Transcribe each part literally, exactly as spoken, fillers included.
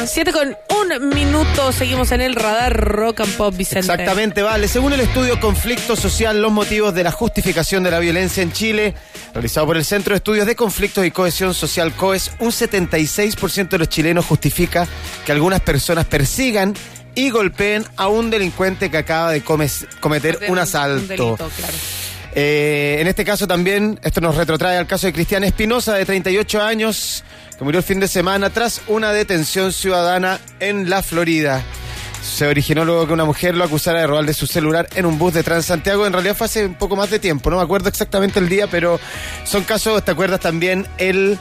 Siete con un minuto, seguimos en el radar Rock and Pop, Vicente. Exactamente, vale. Según el estudio Conflicto Social, los motivos de la justificación de la violencia en Chile, realizado por el Centro de Estudios de Conflictos y Cohesión Social, COES, un setenta y seis por ciento de los chilenos justifica que algunas personas persigan y golpeen a un delincuente que acaba de comes, cometer un asalto. Un delito, claro. Eh, en este caso también, esto nos retrotrae al caso de Cristian Espinosa, de treinta y ocho años, que murió el fin de semana tras una detención ciudadana en la Florida. Se originó luego que una mujer lo acusara de robarle su celular en un bus de Transantiago. En realidad fue hace un poco más de tiempo, no me acuerdo exactamente el día, pero son casos, ¿te acuerdas también el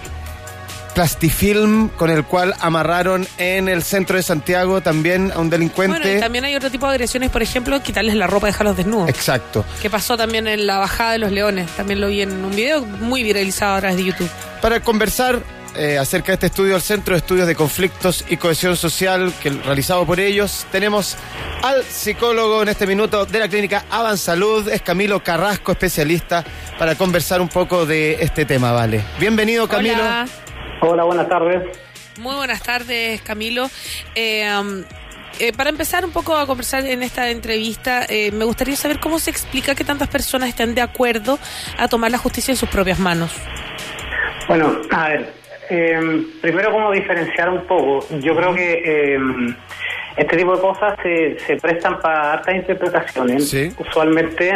plastifilm con el cual amarraron en el centro de Santiago también a un delincuente? Bueno, y también hay otro tipo de agresiones, por ejemplo, quitarles la ropa y dejarlos desnudos. Exacto. Que pasó también en la Bajada de los Leones, también lo vi en un video muy viralizado a través de YouTube. Para conversar eh, acerca de este estudio, el Centro de Estudios de Conflictos y Cohesión Social, que realizado por ellos, tenemos al psicólogo en este minuto de la clínica Avansalud, es Camilo Carrasco, especialista, para conversar un poco de este tema, ¿vale? Bienvenido, Camilo. Hola. Hola, buenas tardes. Muy buenas tardes, Camilo. Eh, um, eh, para empezar un poco a conversar en esta entrevista, eh, me gustaría saber cómo se explica que tantas personas estén de acuerdo a tomar la justicia en sus propias manos. Bueno, a ver, eh, primero cómo diferenciar un poco. Yo creo que eh, este tipo de cosas se, se prestan para hartas interpretaciones. Sí. Usualmente,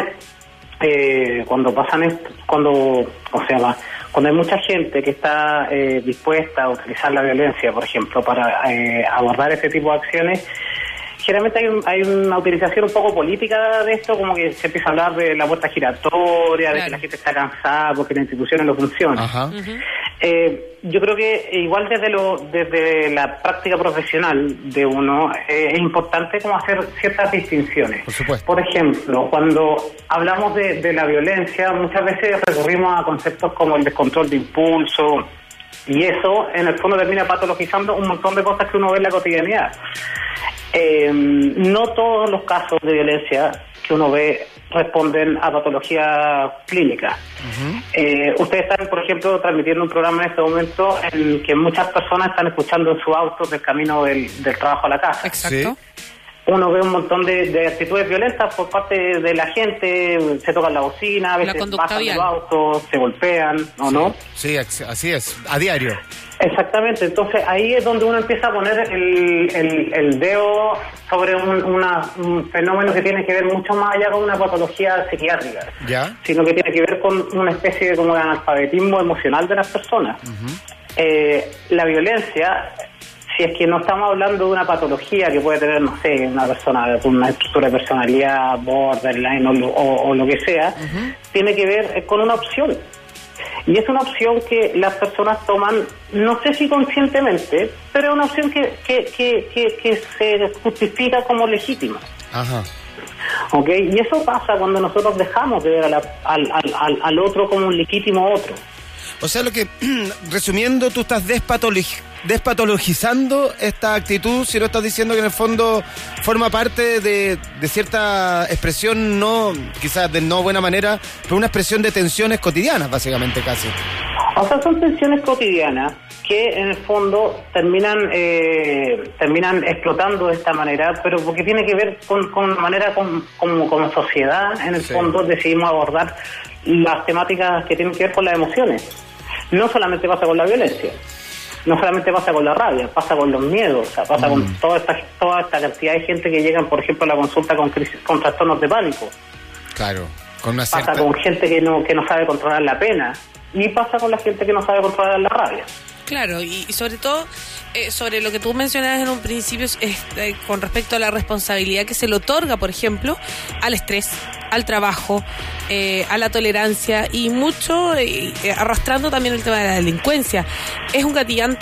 eh, cuando pasan esto, cuando, o sea, va, cuando hay mucha gente que está eh, dispuesta a utilizar la violencia, por ejemplo, para eh, abordar este tipo de acciones, generalmente hay, un, hay una utilización un poco política de esto, como que se empieza a hablar de la puerta giratoria, claro, de que la gente está cansada porque las instituciones no funcionan. Ajá. Uh-huh. Eh, yo creo que igual desde lo desde la práctica profesional de uno eh, es importante como hacer ciertas distinciones. Por supuesto. Por ejemplo, cuando hablamos de, de la violencia, muchas veces recurrimos a conceptos como el descontrol de impulso, y eso en el fondo termina patologizando un montón de cosas que uno ve en la cotidianidad. Eh, no todos los casos de violencia que uno ve responden a patología clínica. Uh-huh. Eh, ustedes están, por ejemplo, transmitiendo un programa en este momento en que muchas personas están escuchando en su auto del camino del, del trabajo a la casa. Exacto. ¿Sí? Uno ve un montón de, de actitudes violentas por parte de la gente, se tocan la bocina, a veces bajan los autos, se golpean, ¿o sí, no? Sí, así es, a diario. Exactamente, entonces ahí es donde uno empieza a poner el, el, el dedo sobre un, una, un fenómeno que tiene que ver mucho más allá con una patología psiquiátrica, ¿ya? Sino que tiene que ver con una especie de, como de analfabetismo emocional de las personas. Uh-huh. Eh, la violencia, si es que no estamos hablando de una patología que puede tener, no sé, una persona con una estructura de personalidad borderline o, o, o lo que sea, uh-huh, tiene que ver con una opción. Y es una opción que las personas toman, no sé si conscientemente, pero es una opción que, que, que, que, que se justifica como legítima. Ajá. ¿Ok? Y eso pasa cuando nosotros dejamos de ver a la, al, al, al otro como un legítimo otro. O sea, lo que, resumiendo, tú estás despatologizando despatologizando esta actitud, si no estás diciendo que en el fondo forma parte de, de cierta expresión, no quizás de no buena manera, pero una expresión de tensiones cotidianas, básicamente, casi. O sea, son tensiones cotidianas que en el fondo terminan eh, terminan explotando de esta manera, pero porque tiene que ver con, con la manera como, como, como sociedad, en el sí, fondo decidimos abordar las temáticas que tienen que ver con las emociones. No solamente pasa con la violencia, no solamente pasa con la rabia, pasa con los miedos, o sea, pasa mm. con toda esta, toda esta cantidad de gente que llegan, por ejemplo, a la consulta con, crisis, con trastornos de pánico. Claro, con una cierta... Pasa con gente que no, que no sabe controlar la pena, y pasa con la gente que no sabe controlar la rabia. Claro, y, y sobre todo, eh, sobre lo que tú mencionabas en un principio, es, eh, con respecto a la responsabilidad que se le otorga, por ejemplo, al estrés, al trabajo, eh, a la tolerancia y mucho, eh, arrastrando también el tema de la delincuencia. ¿Es un gatillante?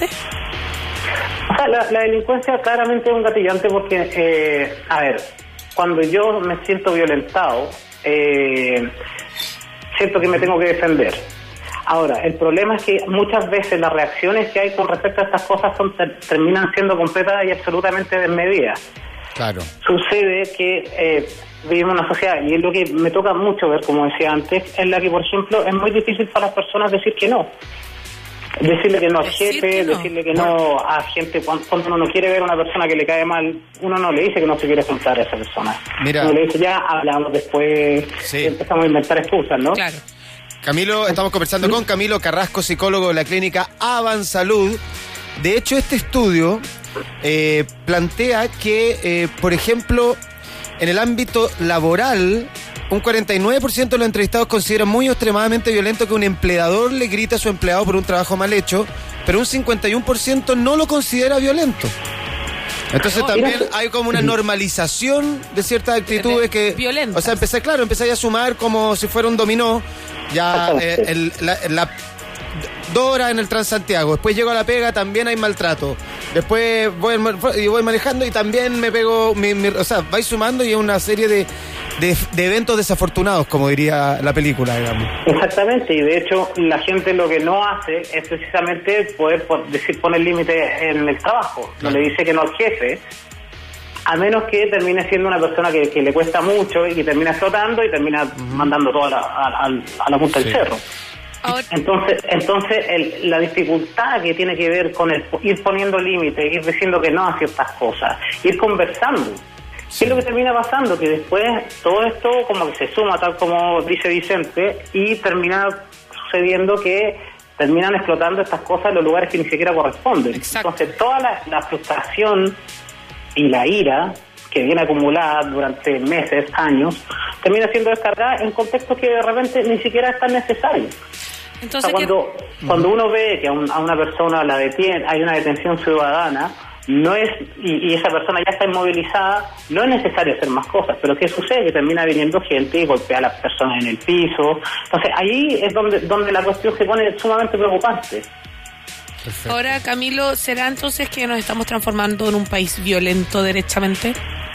O sea, la, la delincuencia claramente es un gatillante porque, eh, a ver, cuando yo me siento violentado, eh, siento que me tengo que defender. Ahora, el problema es que muchas veces las reacciones que hay con respecto a estas cosas son, ter, terminan siendo completas y absolutamente desmedidas. Claro. Sucede que eh, vivimos en una sociedad, y es lo que me toca mucho ver, como decía antes, en la que, por ejemplo, es muy difícil para las personas decir que no. Decirle que no al jefe, que no. decirle que no a gente, cuando, cuando uno no quiere ver a una persona que le cae mal, uno no le dice que no se quiere juntar a esa persona. Mira. Uno le dice ya, hablamos después, sí. Empezamos a inventar excusas, ¿no? Claro. Camilo, estamos conversando con Camilo Carrasco, psicólogo de la clínica Avansalud. De hecho, este estudio eh, plantea que, eh, por ejemplo, en el ámbito laboral, un cuarenta y nueve por ciento de los entrevistados consideran muy extremadamente violento que un empleador le grite a su empleado por un trabajo mal hecho, pero un cincuenta y uno por ciento no lo considera violento. Entonces no, también mira, hay como una normalización de ciertas actitudes que... Violentas. O sea, empecé, claro, empecé a sumar como si fuera un dominó. Ya eh, el, la, la, dos horas en el Transantiago, después llego a la pega, también hay maltrato. Después voy, voy manejando y también me pego... Mi, mi, o sea, vais sumando y es una serie de... De, de eventos desafortunados, como diría la película, digamos. Exactamente, y de hecho la gente lo que no hace es precisamente poder por, decir poner límite en el trabajo. No le dice que no al jefe, a menos que termine siendo una persona que, que le cuesta mucho y que termina explotando y termina uh-huh. mandando todo a la, a, a la punta sí. del cerro. Ahora... Entonces, entonces el, la dificultad que tiene que ver con el ir poniendo límites, ir diciendo que no a ciertas cosas, ir conversando. ¿Qué es lo que termina pasando? Que después todo esto como que se suma, tal como dice Vicente, y termina sucediendo que terminan explotando estas cosas en los lugares que ni siquiera corresponden. Exacto. Entonces toda la, la frustración y la ira que viene acumulada durante meses, años, termina siendo descargada en contextos que de repente ni siquiera es tan necesario. Entonces, o sea, cuando, que... cuando uno ve que a, un, a una persona la detiene, hay una detención ciudadana, no es y, y esa persona ya está inmovilizada, no es necesario hacer más cosas, pero ¿qué sucede? Que termina viniendo gente y golpea a las personas en el piso. Entonces ahí es donde donde la cuestión se pone sumamente preocupante. Perfecto. Ahora, Camilo, ¿será entonces que nos estamos transformando en un país violento derechamente?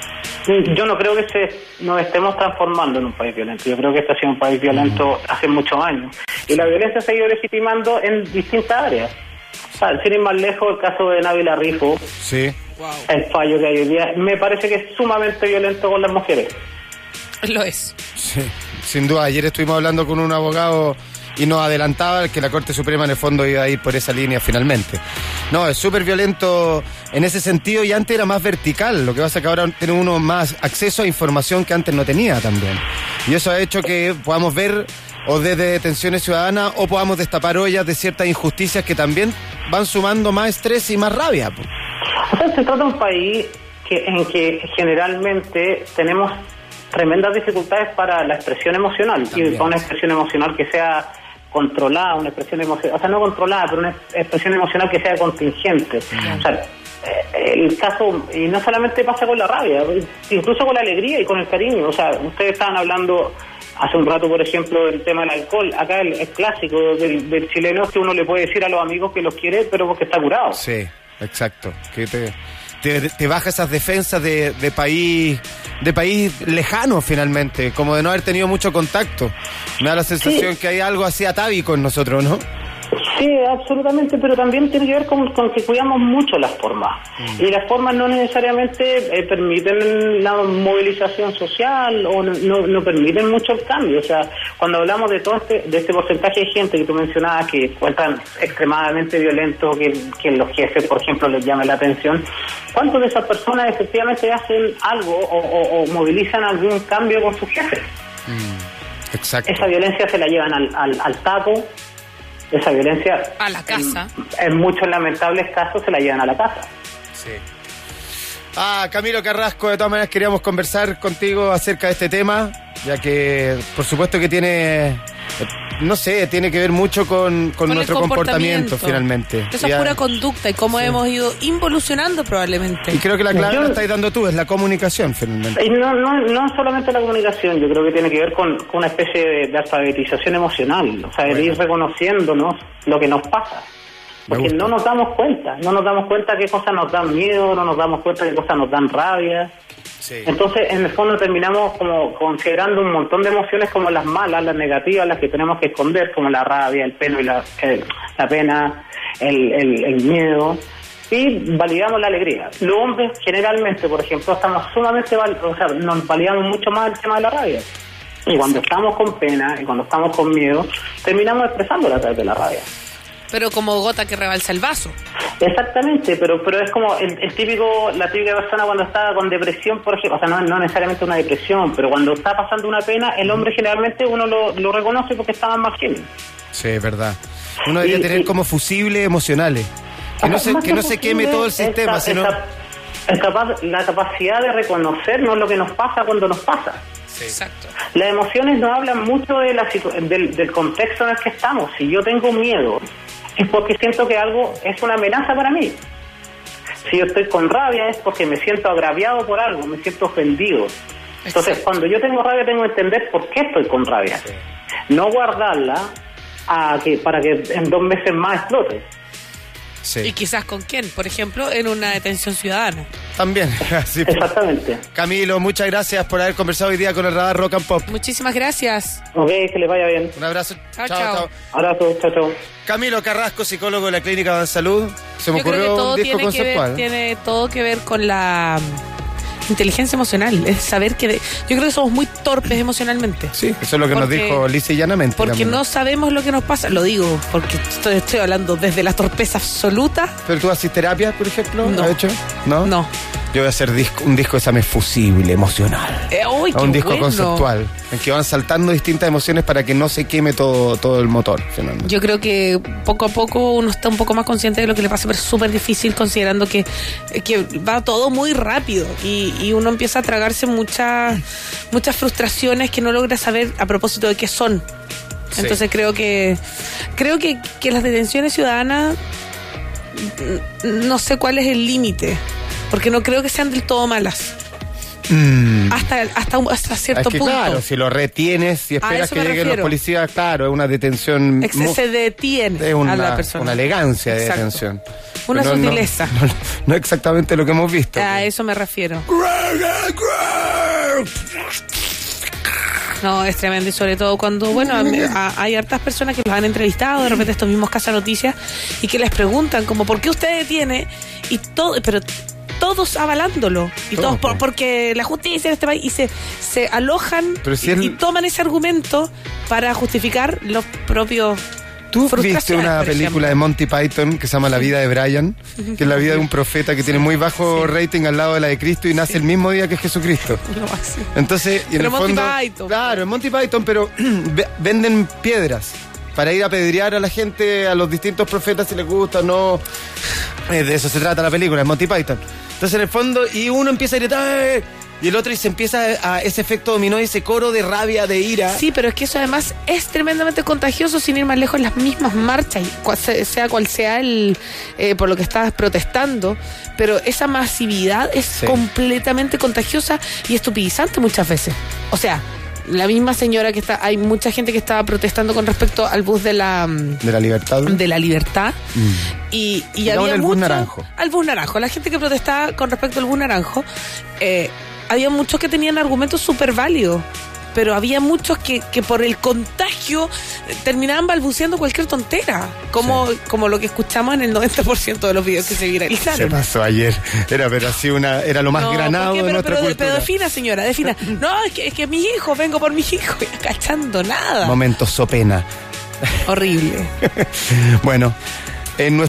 Yo no creo que se, nos estemos transformando en un país violento. Yo creo que este ha sido un país violento mm. hace muchos años. Y la violencia se ha ido legitimando en distintas áreas. O sea, sin ir más lejos, el caso de Návila Rifo, sí. el fallo que hay hoy día, me parece que es sumamente violento con las mujeres. Lo es. Sí, sin duda. Ayer estuvimos hablando con un abogado y nos adelantaba que la Corte Suprema en el fondo iba a ir por esa línea finalmente. No, es súper violento en ese sentido, y antes era más vertical. Lo que pasa es que ahora tiene uno más acceso a información que antes no tenía también. Y eso ha hecho que podamos ver o desde detenciones ciudadanas o podamos destapar ollas de ciertas injusticias que también van sumando más estrés y más rabia. O sea, se trata de un país que, en que generalmente tenemos tremendas dificultades para la expresión emocional, también. Y para una expresión emocional que sea controlada, una expresión emocional, o sea, no controlada, pero una expresión emocional que sea contingente. Mm. O sea, el caso, y no solamente pasa con la rabia, incluso con la alegría y con el cariño. O sea, ustedes estaban hablando hace un rato, por ejemplo, del tema del alcohol. Acá el, el clásico del, del chileno es que uno le puede decir a los amigos que los quiere, pero porque está curado. Sí, exacto. Que te, te, te baja esas defensas de, de país de país lejano, finalmente, como de no haber tenido mucho contacto. Me da la sensación sí. que hay algo así atávico en nosotros, ¿no? Sí, absolutamente, pero también tiene que ver con, con que cuidamos mucho las formas. Mm. Y las formas no necesariamente eh, permiten la movilización social o no, no, no permiten mucho el cambio. O sea, cuando hablamos de todo este, de este porcentaje de gente que tú mencionabas que encuentran extremadamente violentos, que, que los jefes, por ejemplo, les llame la atención, ¿cuántas de esas personas efectivamente hacen algo o, o, o movilizan algún cambio con sus jefes? Mm. Exacto. Esa violencia se la llevan al, al, al taco. Esa violencia, a la casa. En, en muchos lamentables casos se la llevan a la casa. Sí. Ah, Camilo Carrasco, de todas maneras queríamos conversar contigo acerca de este tema, ya que por supuesto que tiene, no sé, tiene que ver mucho con, con, con nuestro comportamiento, comportamiento finalmente. Esa ya, pura conducta y cómo sí. hemos ido involucionando probablemente. Y creo que la clave yo, la estás dando tú, es la comunicación finalmente. Y no, no, no solamente la comunicación, yo creo que tiene que ver con, con una especie de, de alfabetización emocional, o sea, bueno. el ir reconociéndonos lo que nos pasa. Porque no nos damos cuenta, no nos damos cuenta qué cosas nos dan miedo, no nos damos cuenta qué cosas nos dan rabia. Sí. Entonces, en el fondo terminamos como considerando un montón de emociones como las malas, las negativas, las que tenemos que esconder, como la rabia, el pena y la, el, la pena, el, el, el miedo, y validamos la alegría. Los hombres generalmente, por ejemplo, estamos sumamente, val- o sea, nos validamos mucho más el tema de la rabia. Y cuando estamos con pena y cuando estamos con miedo, terminamos expresándola a través de la rabia. Pero como gota que rebalsa el vaso. Exactamente, pero pero es como el, el típico, la típica persona cuando está con depresión, por ejemplo, o sea, no, no necesariamente una depresión, pero cuando está pasando una pena, el hombre generalmente uno lo, lo reconoce porque está más margen. Sí, es verdad. Uno debería y, tener y, como fusibles emocionales. Que no se, que no se queme todo el sistema, esta, sino... esta, es capaz, la capacidad de reconocernos lo que nos pasa cuando nos pasa. Sí. Exacto. Las emociones nos hablan mucho de la situ- del, del contexto en el que estamos. Si yo tengo miedo, es porque siento que algo es una amenaza para mí. Si yo estoy con rabia, es porque me siento agraviado por algo, me siento ofendido. Entonces, exacto, cuando yo tengo rabia, tengo que entender por qué estoy con rabia. Sí. No guardarla a que para que en dos meses más explote. Sí. Y quizás con quién, por ejemplo, en una detención ciudadana. También. Sí. Exactamente. Camilo, muchas gracias por haber conversado hoy día con el Radar Rock and Pop. Muchísimas gracias. Ok, que les vaya bien. Un abrazo. Chao, chao. chao. Abrazo, chao, chao. Camilo Carrasco, psicólogo de la Clínica de Salud. Se me Yo ocurrió creo que todo un disco tiene conceptual. Que ver, tiene todo que ver con la inteligencia emocional, es saber que de, yo creo que somos muy torpes emocionalmente. Sí, eso es lo que porque, nos dijo lisa y llanamente. Porque también. No sabemos lo que nos pasa, lo digo porque estoy, estoy hablando desde la torpeza absoluta. ¿Pero tú haces terapia, por ejemplo? No. ¿Has hecho? ¿No? No. Yo voy a hacer disco, un disco de examen fusible, emocional. Eh, uy, un disco bueno. conceptual, en que van saltando distintas emociones para que no se queme todo, todo el motor, finalmente. Yo creo que poco a poco uno está un poco más consciente de lo que le pasa, pero es súper difícil considerando que, que va todo muy rápido y, y uno empieza a tragarse muchas muchas frustraciones que no logra saber a propósito de qué son. Sí. Entonces creo que creo que, que las detenciones ciudadanas, no sé cuál es el límite, porque no creo que sean del todo malas. Mm. Hasta, hasta, hasta cierto es que, punto. Claro, si lo retienes y esperas que lleguen los policías, claro, es una detención. Ex- se detiene es una, a la persona. Una elegancia de Exacto. detención. Una no, sutileza. No, no, no exactamente lo que hemos visto. A que... eso me refiero. No, es tremendo, y sobre todo cuando, bueno, a, hay hartas personas que los han entrevistado, de repente estos mismos Casa Noticias, y que les preguntan como, ¿por qué usted detiene? Y todo, pero todos avalándolo, y todo, todos por, porque la justicia en este país, y se, se alojan si y, él... y toman ese argumento para justificar los propios... ¿Tú viste una película de Monty Python que se llama La vida de Brian? Que es la vida de un profeta que tiene muy bajo sí. rating al lado de la de Cristo y nace sí. el mismo día que Jesucristo. No, sí. Entonces, y en pero el Monty fondo, Python. Claro, en Monty Python, pero venden piedras para ir a apedrear a la gente, a los distintos profetas si les gusta o no. Eh, de eso se trata la película, en Monty Python. Entonces, en el fondo, y uno empieza a gritar... ¡Eh! Y el otro y se empieza a, a ese efecto dominó, ese coro de rabia, de ira. Sí, pero es que eso además es tremendamente contagioso, sin ir más lejos, las mismas marchas, sea cual sea el eh, por lo que estás protestando, pero esa masividad es sí. completamente contagiosa y estupidizante muchas veces. O sea, la misma señora que está, hay mucha gente que estaba protestando con respecto al bus de la de la libertad, de la libertad mm. y, y había el mucho, bus naranjo, al bus naranjo, la gente que protestaba con respecto al bus naranjo. Eh, Había muchos que tenían argumentos súper válidos, pero había muchos que, que por el contagio terminaban balbuceando cualquier tontera, como, sí. como lo que escuchamos en el noventa por ciento de los videos que se viralizaron. Se pasó ayer, era pero así una, era lo más no, granado pero, de nuestra pero, cultura. Pero defina, señora, defina. No, es que, es que mi hijo, vengo por mi hijo, y cachando nada. Momento sopena. Horrible. Bueno, en nuestro